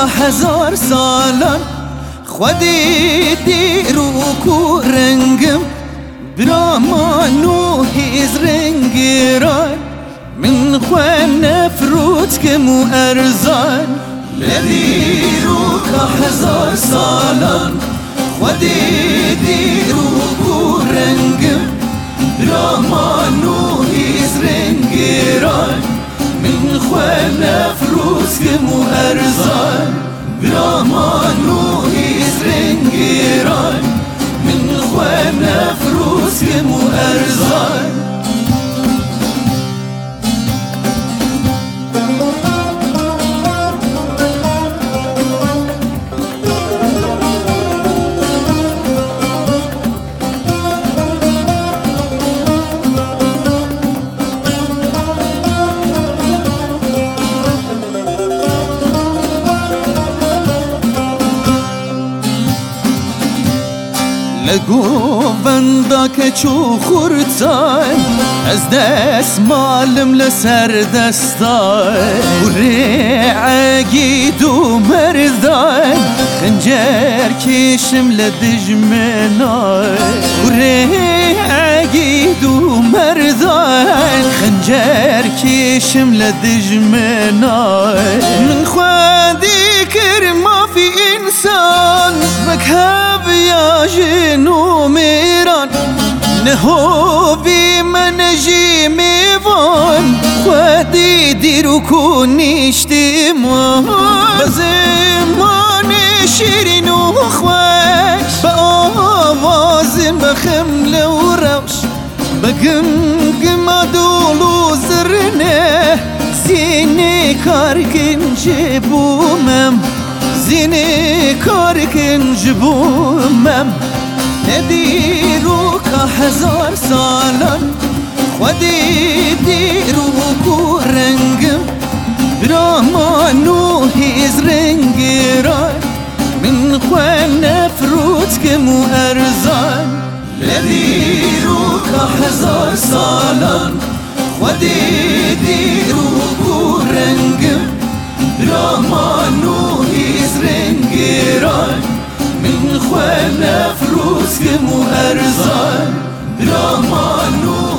هزار سالان خودی دیر و کو رنگم برامان و هیز رنگیران من خواه نفروت کم و ارزان لدیر و که هزار سالان خودی دیر و کو رنگم برامان و هیز رنگیران من خواه نفروت کم و ارزان برامان و هیز رنگیران من خواه نفروت کم و ارزان لگووندا که چو خورتای از دست مالم لسر دستای و ریعگید و مردای خنجر کشم لدجمنای و ریعگید و مردای خنجر کشم لدجمنای من خودی کرما فی انسان مکهب یا جنو میران نهو بی من جی میوان خودی دیرو کنیشتی من بزمان شیرین و خوش با آوازم بخمل و روش بگم گم دولو زرنه زینی کار کنج بومم زینی کار کنج بومم ندیرو که هزار سالان خودی دیرو کو رنگم برامان و هیز رنگیران من خواه نفروت کم و ارزان لدیرو که هزار سالان خودی دیرو کو رنگم برامان و هیز رنگیران من خواه نفروت کم و ارزان برامان و